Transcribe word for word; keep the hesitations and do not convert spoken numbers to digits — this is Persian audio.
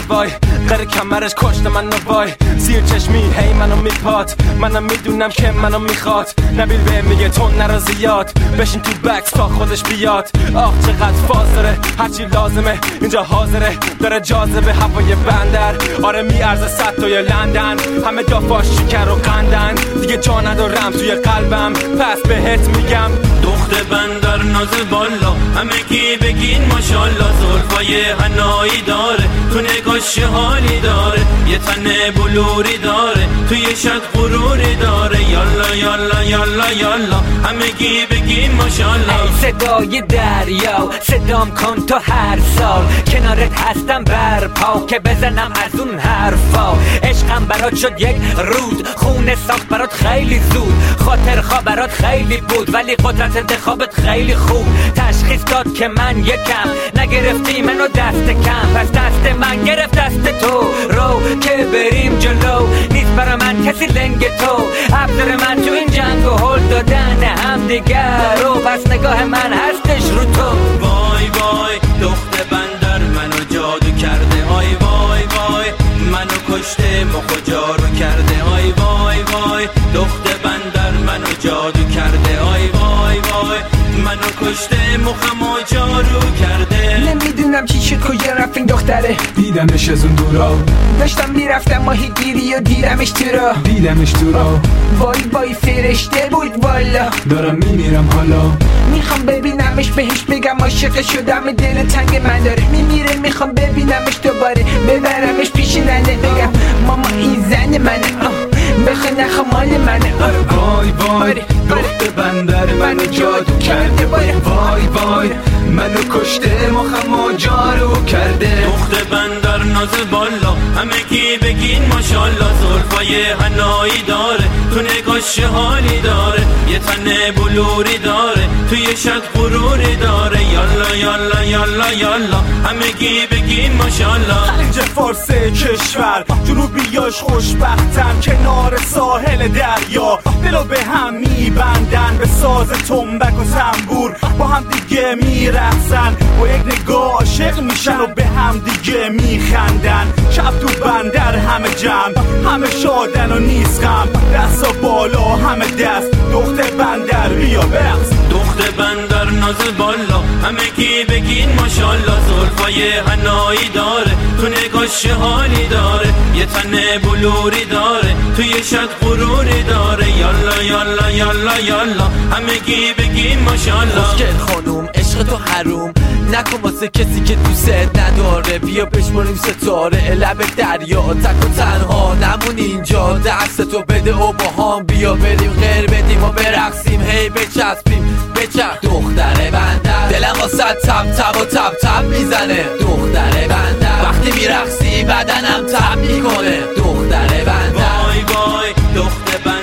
وای قره کمرش کشت منو وای زیر چشمی هی منو میپات منم میدونم که منو میخواد نبیل به میگه تو نرا زیاد بشین تو بکس تا خودش بیاد آخ چقدر فاز داره هرچی لازمه اینجا حاضره داره جاذبه هوای بندر آره میارزه صد توی لندن همه دافاش شکر و قندن دیگه جا ندارم توی قلبم پس بهت میگم دخت بندر ناز بالا همه کی بگین ماشالله زلفای حنایی داره تو نگاش حالی داره یه تن بلوری داره تو یه شد غروری داره یالا یالا یالا یالا همه کی بگین ماشالله ای صدای دریا صدام کن تو هر سال کنارت هستم برپا که بزنم از اون حرفا عشقم برات شد یک رود خونه ساخت برات خیلی زود خاطر خواه برات خیلی بود ولی قدرت انتخابت خیلی خوب تشخیص داد که من یکم نگرفتی منو دست کم پس دست من گرفت دست تو رو که بریم جلو نیست برا من کسی لنگ تو ابزار من تو این جنگ و هل دادن هم دیگر رو پس نگاه من هستش رو تو وای وای دخت بندر منو جادو کرده آی وای وای منو کشته مخو جارو کرده آی وای وای دخت بندر منو جادو کرده آی وای وای منو کشته مخمو جارو کرده نمیدونم چی چه کجا رفت این دختره دیدمش از اون دورا داشتم میرفتم ماهی گیری و دیدمش تو را دیدمش تو را وای وای فرشته بود والا دارم میمیرم حالا میخوام ببینمش بهش بگم عاشق شدم دل تنگ من داره میمیره میخوام ببینمش دوباره ببرمش پیش ننه بگم ماما این زن منه بخواه نخواه مال منه وای وای دخت بندر منو جادو کرده وای وای وای منو کشته مخمو جارو کرده دخت بندر ناز بالا همه کی بگین ماشالله زلفای حنایی داره تو نگاش حالی داره یه تن بلوری داره تو یه شد غروری داره یالا یالا یالا یالا همه کی بگین ماشالله خلیج فارس کشور جنوبیاش خوشبختن کنار ساحل دریا دلو به هم میبندن به ساز تنبک و تنبور با هم دیگه میرقصن با یک نگاه عاشق میشن و به هم دیگه میخندن شب تو بندر همه جمع همه شادن و نیست غم دستا بالا همه دست دخت بندر بیا برقص دخت بندر ناز بالا همه کی بگین ماشالله زلفای حنایی داره تو نگاش حالی داره یه تن بلوری داره تو یه شد غروری داره یالا یالا یالا یالا همه کی بگین ماشالله خوشگل خانوم عشق تو حروم نکن واسه کسی که دوست نداره بیا بشماریم ستاره لب دریا تک و تنها نمون اینجا دست تو بده و با هم بیا بریم غیر بدیم و برقصیم هی بچسبیم بچرخ دختر بندر دلم واسه تب تب و تب تب میزنه دختر بندر وقتی میرقصی بدنم تب میکنه دختر بندر وای وای دختر بندر